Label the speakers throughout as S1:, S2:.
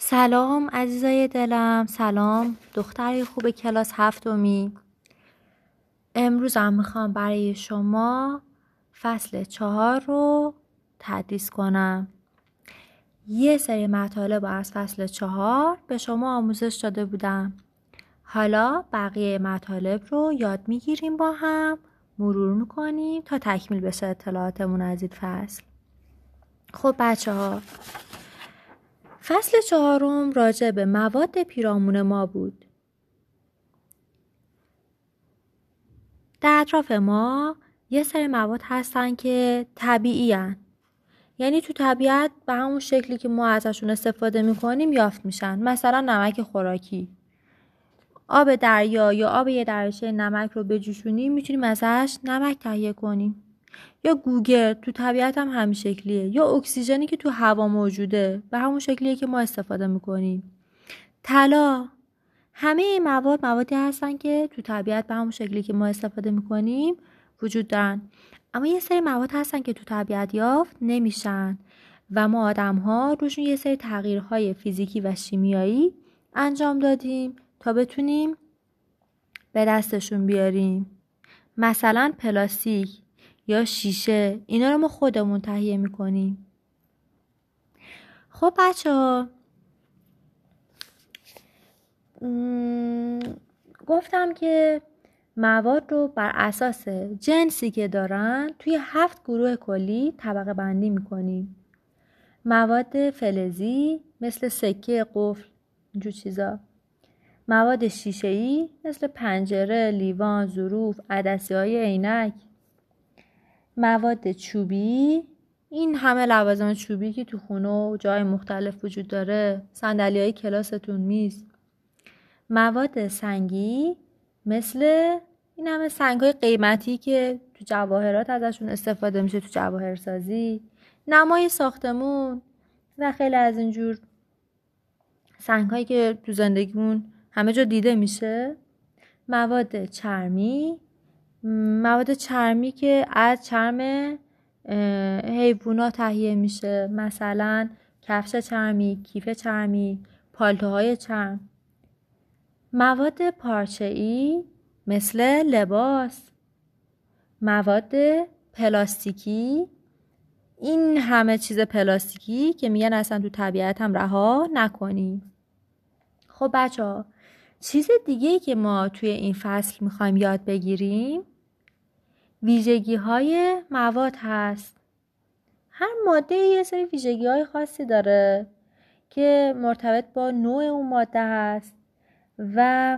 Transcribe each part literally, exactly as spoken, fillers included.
S1: سلام عزیزای دلم، سلام دختری خوب کلاس هفتمی. امروز هم میخوام برای شما فصل چهار رو تدریس کنم. یه سری مطالب از فصل چهار به شما آموزش داده بودم. حالا بقیه مطالب رو یاد میگیریم، با هم مرور میکنیم تا تکمیل بشه اطلاعاتمون از این فصل. خب بچه ها، فصل چهارم راجع به مواد پیرامون ما بود. در اطراف ما یه سری مواد هستن که طبیعی هن. یعنی تو طبیعت به همون شکلی که ما ازشون استفاده میکنیم یافت میشن. مثلا نمک خوراکی، آب دریا یا آب یه دریاچه نمک رو بجوشونیم میتونیم ازش نمک تهیه کنیم. یا گوگرد تو طبیعت هم همین شکلیه. یا اکسیژنی که تو هوا موجوده به همون شکلیه که ما استفاده میکنیم. طلا، همه این مواد موادی هستن که تو طبیعت به همون شکلی که ما استفاده میکنیم وجود دارن. اما یه سری مواد هستن که تو طبیعت یافت نمیشن و ما آدم ها روشون یه سری تغییرهای فیزیکی و شیمیایی انجام دادیم تا بتونیم به دستشون بیاریم. مثلا پلاستیک یا شیشه، اینا رو ما خودمون تهیه میکنیم. خب بچه ها، گفتم که مواد رو بر اساس جنسی که دارن توی هفت گروه کلی طبقه بندی میکنیم. مواد فلزی مثل سکه، قفل، اینجور چیزا. مواد شیشه‌ای مثل پنجره، لیوان، ظروف، عدسه‌های عینک. مواد چوبی، این همه لوازم چوبی که تو خونه و جای مختلف وجود داره، صندلی‌های کلاستون، میز. مواد سنگی مثل این همه سنگ‌های قیمتی که تو جواهرات ازشون استفاده میشه، تو جواهرسازی، نمای ساختمون و خیلی از اینجور سنگ‌هایی که تو زندگیمون همه جا دیده میشه. مواد چرمی، مواد چرمی که از چرم حیوونا تهیه میشه، مثلا کفش چرمی، کیف چرمی، پالتوهای چرم. مواد پارچه‌ای مثل لباس. مواد پلاستیکی، این همه چیز پلاستیکی که میگن اصلا تو طبیعت هم رها نکنیم. خب بچه ها، چیز دیگه‌ای که ما توی این فصل میخوایم یاد بگیریم ویژگی های مواد هست. هر ماده یه سری ویژگی های خاصی داره که مرتبط با نوع اون ماده هست و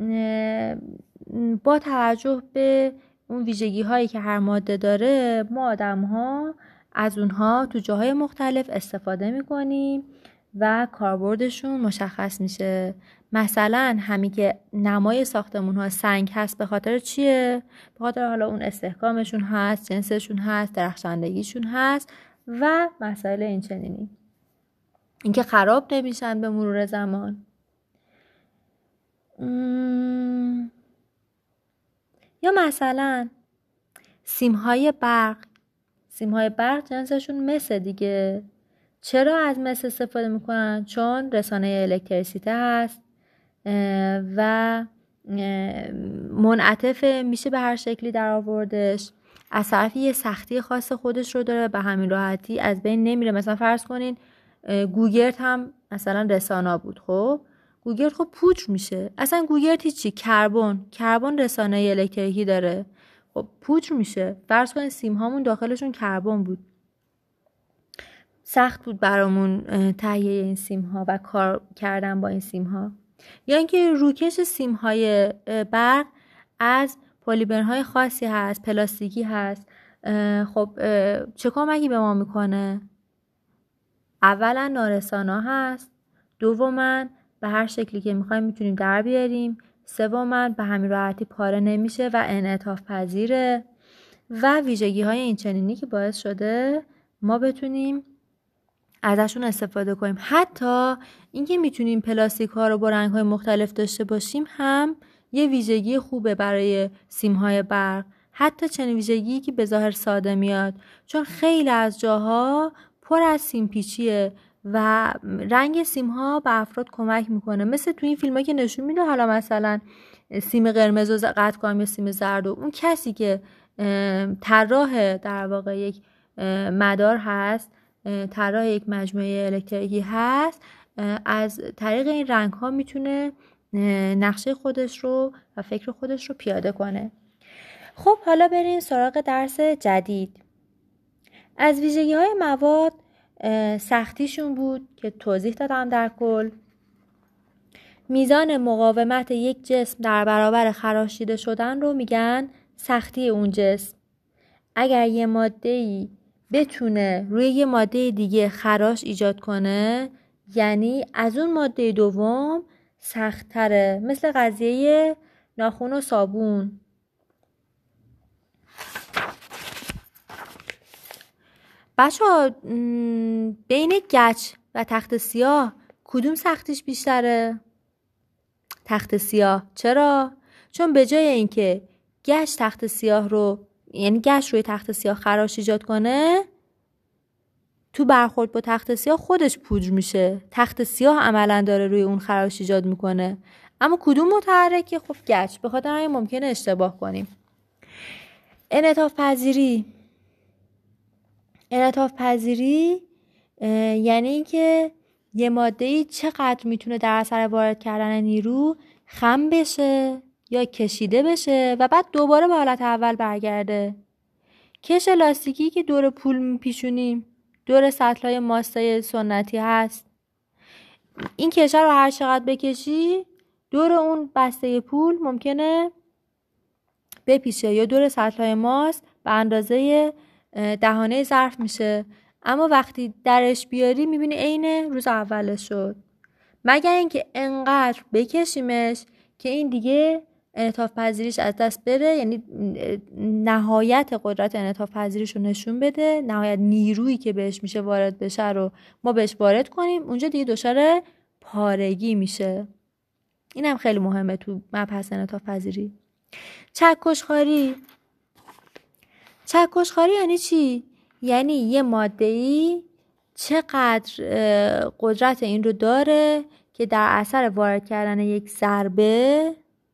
S1: با توجه به اون ویژگی هایی که هر ماده داره ما آدم ها از اونها تو جاهای مختلف استفاده میکنیم و کاربردشون مشخص میشه. مثلا همین که نمای ساختمون ها سنگ هست به خاطر چیه؟ به خاطر حالا اون استحکامشون هست، جنسشون هست، درخشندگیشون هست و مسائل این چنینی، اینکه خراب نمیشن به مرور زمان. م... یا مثلا سیمهای برق، سیمهای برق جنسشون مسه دیگه. چرا از مس استفاده میکنن؟ چون رسانه الکتریسیته هست و منعطف میشه به هر شکلی در آوردش. از طرفی یه سختی خاص خودش رو داره، به همین راحتی از بین نمیره. مثلا فرض کنین گوگرد هم مثلا رسانه بود. خب گوگرد خب پودر میشه. اصلا گوگرد هیچی، کربن کربن رسانه الکتریکی داره، خب پودر میشه. فرض کنین سیم هامون داخلشون کربن بود، سخت بود برامون تهیه این سیم ها و کار کردن با این سیم ها. یا اینکه روکش سیم های برق از پلیمرهای خاصی هست، پلاستیکی هست. خب چه کمکی به ما میکنه؟ اولا نارسانا هست، دوما به هر شکلی که میخوایم میتونیم در بیاریم، سوما به همین راحتی پاره نمیشه و انعطاف پذیره و ویژگی های این چنینی که باعث شده ما بتونیم ازشون استفاده کنیم. حتی اینکه میتونیم پلاستیک ها رو با رنگ های مختلف داشته باشیم هم یه ویژگی خوبه برای سیم های برق. حتی چنین ویژگی که به ظاهر ساده میاد، چون خیلی از جاها پر از سیم پیچیه و رنگ سیم ها به افراد کمک میکنه، مثل تو این فیلم ها که نشون میده حالا مثلا سیم قرمز رو قطع کنم یا سیم زرد، و اون کسی که طراح در واقع یک مدار هست، طراح یک مجموعه الکتریکی هست، از طریق این رنگ ها میتونه نقشه خودش رو و فکر خودش رو پیاده کنه. خب حالا بریم سراغ درس جدید. از ویژگی های مواد سختیشون بود که توضیح دادم در کل. میزان مقاومت یک جسم در برابر خراشیده شدن رو میگن سختی اون جسم. اگر یه ماده‌ای بتونه روی یه ماده دیگه خراش ایجاد کنه، یعنی از اون ماده دوم سخت‌تره، مثل قضیه ناخن و صابون. بچه‌ها بین گچ و تخت سیاه کدوم سختیش بیشتره؟ تخت سیاه. چرا؟ چون به جای اینکه گچ تخت سیاه رو، یعنی گچ روی تخت سیاه خراش ایجاد کنه، تو برخورد با تخت سیاه خودش پودر میشه. تخت سیاه عملا داره روی اون خراش ایجاد میکنه. اما کدوم متحرکه؟ خب گچ. به خاطر همین ممکنه اشتباه کنیم. انعطاف پذیری. انعطاف پذیری یعنی اینکه یه ماده‌ای چقدر میتونه در اثر وارد کردن نیرو خم بشه یا کشیده بشه و بعد دوباره به حالت اول برگرده. کش لاستیکی که دور پول میپیشونیم، دور سطلای ماسای سنتی هست، این کشه رو هر چقدر بکشی دور اون بسته پول ممکنه بپیشه یا دور سطلای ماست به اندازه دهانه ظرف میشه، اما وقتی درش بیاری میبینی عین روز اولش شد. مگر اینکه انقدر بکشیمش که این دیگه انعطاف پذیریش از دست بره، یعنی نهایت قدرت انعطاف پذیریش رو نشون بده، نهایت نیرویی که بهش میشه وارد بشه رو ما بهش وارد کنیم، اونجا دیگه دچار پارگی میشه. این هم خیلی مهمه تو مبحث انعطاف پذیری. چکشخواری. چکشخواری یعنی چی؟ یعنی یه ماده‌ای چقدر قدرت این رو داره که در اثر وارد کردن یک ضربه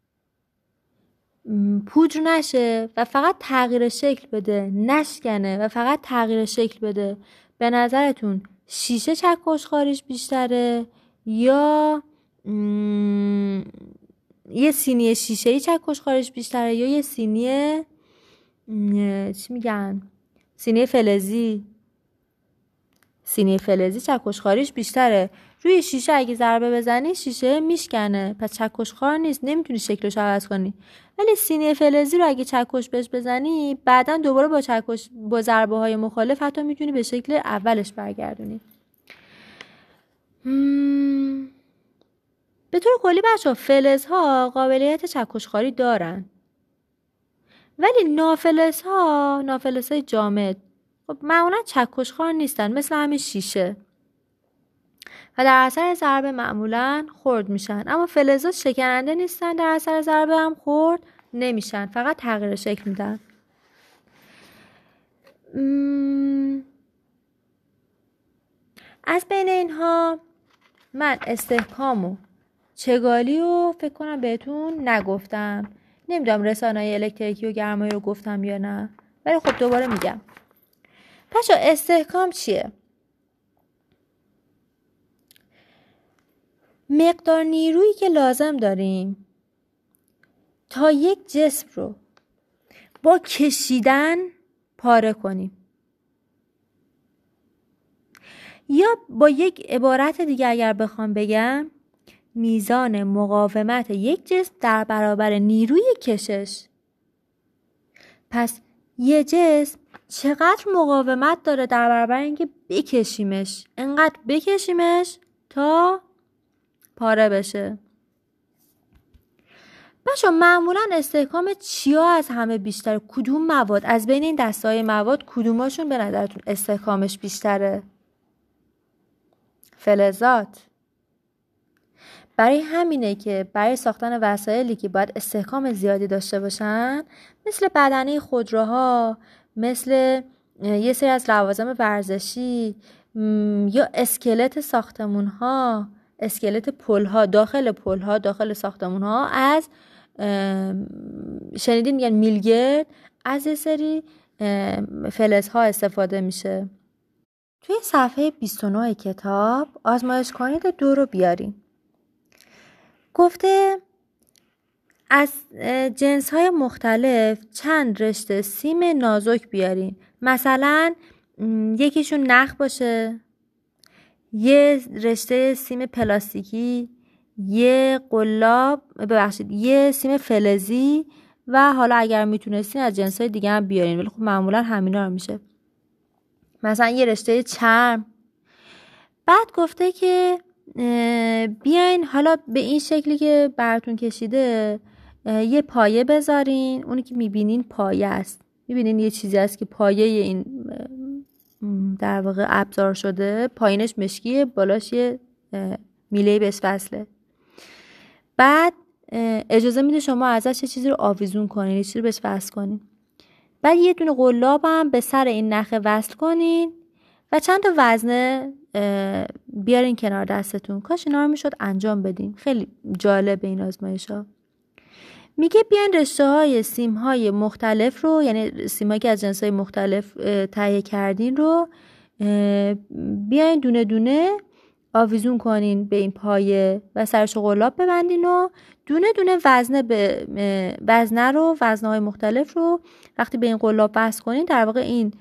S1: پودر نشه و فقط تغییر شکل بده، نشکنه و فقط تغییر شکل بده. به نظرتون شیشه چکشخواریش بیشتره یا م... یه سینی شیشه‌ای چکشخواریش بیشتره یا یه سینی م... چی میگن؟ سینی فلزی؟ سینی فلزی چکشخواریش بیشتره. روی شیشه اگه ضربه بزنی شیشه میشکنه، پس چکشخوار نیست، نمیتونی شکلش عوض کنی. ولی سینی فلزی رو اگه چکش بهش بزنی بعدن دوباره با چکش با ضربه های مخالف حتی میتونی به شکل اولش برگردونی. مم... به طور کلی بچه‌ها فلزها قابلیت چکشخواری دارن، ولی نافلزها، نافلزهای جامد، خب معمولا چکشخوار نیستن، مثل همین شیشه و در اثر ضربه معمولا خرد میشن. اما فلزها شکننده نیستن، در اثر ضربه هم خرد نمیشن، فقط تغییر شکل میدن. مم... از بین اینها من استحکام و چگالی رو فکر کنم بهتون نگفتم. نمیدونم رسانه‌های الکتریکی و گرمایی رو گفتم یا نه، ولی خب دوباره میگم. بچه‌ها استحکام چیه؟ مقدار نیرویی که لازم داریم تا یک جسم رو با کشیدن پاره کنیم، یا با یک عبارت دیگه اگر بخوام بگم، میزان مقاومت یک جسم در برابر نیروی کشش. پس یه جسم چقدر مقاومت داره در برابر اینکه بکشیمش، انقدر بکشیمش تا پاره بشه. بچه معمولا استحکام چیا از همه بیشتره؟ کدوم مواد از بین این دسته‌های مواد کدوماشون به نظرتون استحکامش بیشتره؟ فلزات. برای همینه که برای ساختن وسایلی که باید استحکام زیادی داشته باشن، مثل بدنه خودروها، مثل یه سری از لوازم ورزشی، یا اسکلت ساختمون ها، اسکلت پل ها، داخل پل ها، داخل ساختمون ها از شنیدین میگن میلگرد، از یه سری فلز ها استفاده میشه. توی صفحه بیست و نه کتاب آزمایش کنید دو رو بیارین. گفته از جنس های مختلف چند رشته سیم نازک بیارین. مثلا یکیشون نخ باشه، یه رشته سیم پلاستیکی، یه قلاب، ببخشید یه سیم فلزی و حالا اگر میتونستین از جنس های دیگه هم بیارین، ولی خب معمولا همینا رو میشه. مثلا یه رشته چرم. بعد گفته که بیاین حالا به این شکلی که براتون کشیده یه پایه بذارین. اونی که میبینین پایه است، میبینین یه چیزی است که پایه این در واقع ابزار شده، پایینش مشکیه، بالاش یه میله بس فصله. بعد اجازه میده شما ازش یه چیزی رو آویزون کنین، یه چیزی رو بس وصل کنین. بعد یه دونه قلاب هم به سر این نخ وصل کنین و چند تا وزنه بیارین کنار دستتون. کاش اینا رو میشد انجام بدین، خیلی جالب این آزمایش ها. میگه بیاین رشته های سیم های مختلف رو، یعنی سیم هایی که از جنس های مختلف تهیه کردین رو بیاین دونه دونه آویزون کنین به این پایه و سرش قلاب ببندین و دونه دونه وزنه به وزنه رو وزنه های مختلف رو وقتی به این قلاب وصل کنین در واقع این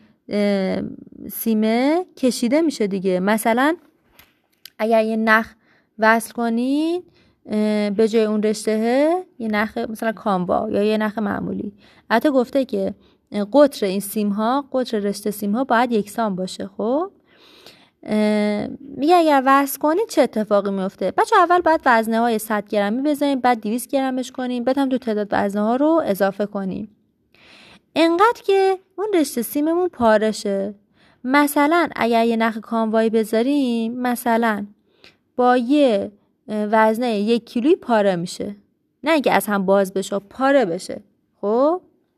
S1: سیمه کشیده میشه دیگه. مثلا اگر یه نخ وصل کنین به جای اون رشته یه نخ مثلا کاموا یا یه نخ معمولی، حتی گفته که قطر این سیم ها، قطر رشته سیم ها باید یکسان باشه. خب میگه اگر وصل کنید چه اتفاقی میفته؟ بچه اول باید وزنه های صد گرمی بذاریم، بعد دویست گرمش کنیم، بعد هم دو تعداد وزنه ها رو اضافه کنیم انقدر که اون رشته سیممون پاره شه. مثلا اگر یه نخ کاموایی بذاریم، مثلا با یه وزنه یک کیلویی پاره میشه، نه اینکه از هم باز بشه، پاره بشه. خب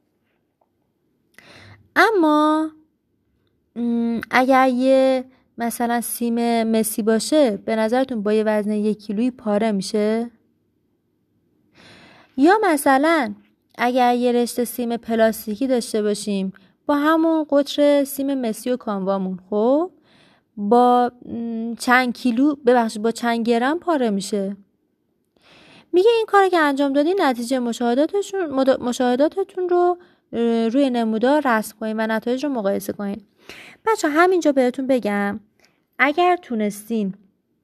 S1: اما اگر یه مثلا سیم مسی باشه، به نظرتون با یه وزنه یک کیلویی پاره میشه؟ یا مثلا اگر یه رشته سیم پلاستیکی داشته باشیم با همون قطر سیم مسی و کاموامون، خب با چند کیلو ببخشید با چند گرم پاره میشه. میگه این کاری که انجام دادین نتیجه مشاهداتشون مشاهداتتون رو روی نمودار رسم کنین و نتایج رو مقایسه کنین. بچه همینجا بهتون بگم اگر تونستین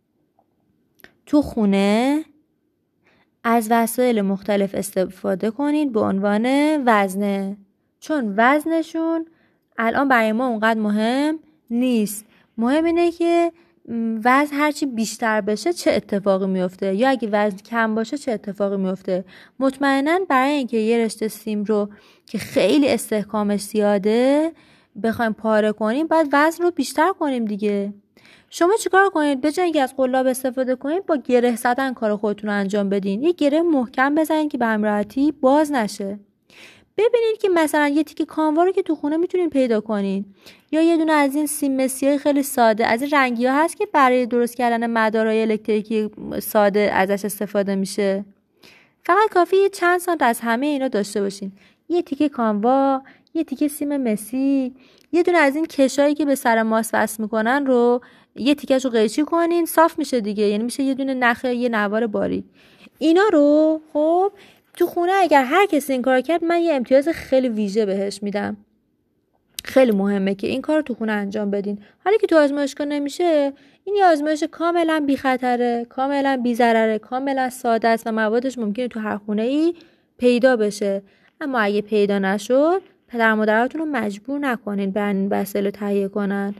S1: تو خونه از وسایل مختلف استفاده کنین به عنوان وزنه، چون وزنشون الان برای ما اونقدر مهم نیست. مهم اینه که وزن هرچی بیشتر بشه چه اتفاقی میفته، یا اگه وزن کم باشه چه اتفاقی میفته. مطمئناً برای اینکه یه رشته سیم رو که خیلی استحکامش زیاده بخوایم پاره کنیم باید وزن رو بیشتر کنیم دیگه. شما چیکار کنید؟ به جای اینکه از قلاب استفاده کنید با گره زدن کار خودتون رو انجام بدین. یه گره محکم بزنید که به همین راحتی باز نشه. ببینید که مثلا یه تیکه کاموا رو که تو خونه میتونین پیدا کنین، یا یه دونه از این سیم مسیای خیلی ساده، از این رنگی ها هست که برای درست کردن مدارهای الکتریکی ساده ازش استفاده میشه. فقط کافیه چند سانت از همه اینا داشته باشین. یه تیکه کاموا، یه تیکه سیم مسی، یه دونه از این کشایی که به سر ماست وصل میکنن رو یه تیکه‌شو قیچی کنین، صاف میشه دیگه. یعنی میشه یه دونه نخه، یه نوار باریک. اینا رو خب تو خونه اگر هر کسی این کار کرد من یه امتیاز خیلی ویژه بهش میدم. خیلی مهمه که این کار تو خونه انجام بدین. حالا که تو آزمایشگاه نمیشه، این یه آزمایش کاملا بی خطره، کاملا بی ضرره، کاملا ساده است و موادش ممکنه تو هر خونه ای پیدا بشه. اما اگه پیدا نشد پدر مادراتون رو مجبور نکنین به این وسایل تهیه کنن.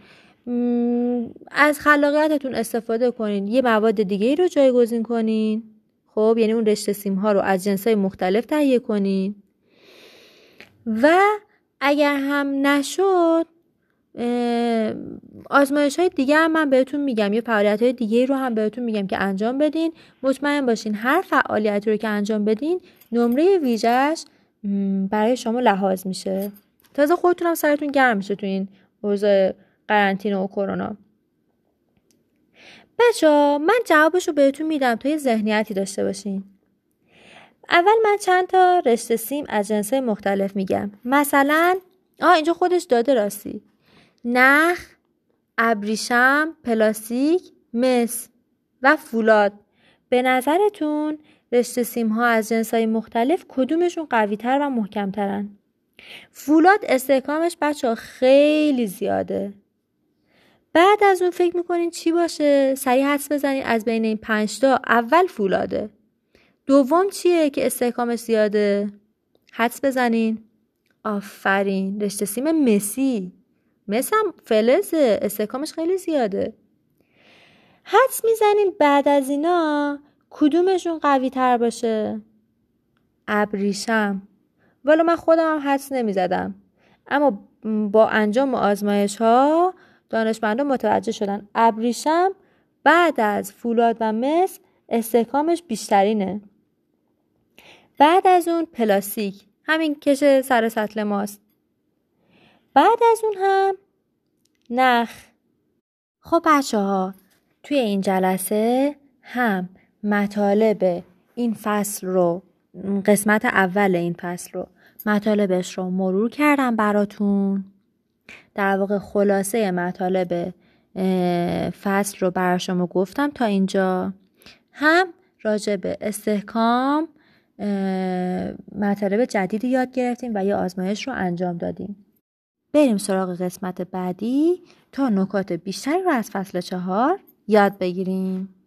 S1: از خلاقیتتون استفاده کنین، یه مواد دیگه ای رو جایگزین کنین. خب یعنی اون رشته سیم ها رو از جنسای مختلف تهیه کنین و اگر هم نشد آزمایش های دیگه هم من بهتون میگم، یا فعالیت های دیگه رو هم بهتون میگم که انجام بدین. مطمئن باشین هر فعالیتی رو که انجام بدین نمره ویژه‌اش برای شما لحاظ میشه. تازه خودتون هم سرتون گرم میشه تو این اوضاع قرنطینه و کرونا. بچه‌ها من جوابشو بهتون میدم تا یه ذهنیتی داشته باشین. اول من چند تا رشته سیم از جنس‌های مختلف میگم. مثلا آه اینجا خودش داده راستی. نخ، ابریشم، پلاستیک، مس و فولاد. به نظرتون رشته سیم ها از جنس‌های مختلف کدومشون قوی‌تر و محکم‌ترن؟ فولاد استحکامش بچه‌ها خیلی زیاده. بعد از اون فکر میکنین چی باشه؟ سریع حدس بزنین از بین این پنج تا اول فولاده. دوم چیه که استحکامش زیاده؟ حدس بزنین. آفرین، رشته سیم مسی. مس هم فلزه، استحکامش خیلی زیاده. حدس میزنین بعد از اینا کدومشون قوی تر باشه؟ ابریشم. والا من خودم هم حدس نمیزدم، اما با انجام آزمایش ها دانشمندان متوجه شدن ابریشم بعد از فولاد و مس استحکامش بیشترینه. بعد از اون پلاستیک، همین کش سر سطل ماست. بعد از اون هم نخ. خب بچه ها توی این جلسه هم مطالب این فصل رو، قسمت اول این فصل رو مطالبش رو مرور کردم براتون. در واقع خلاصه مطالب فصل رو برای شما گفتم تا اینجا. هم راجع به استحکام مطالب جدیدی یاد گرفتیم و یه آزمایش رو انجام دادیم. بریم سراغ قسمت بعدی تا نکات بیشتری رو از فصل چهار یاد بگیریم.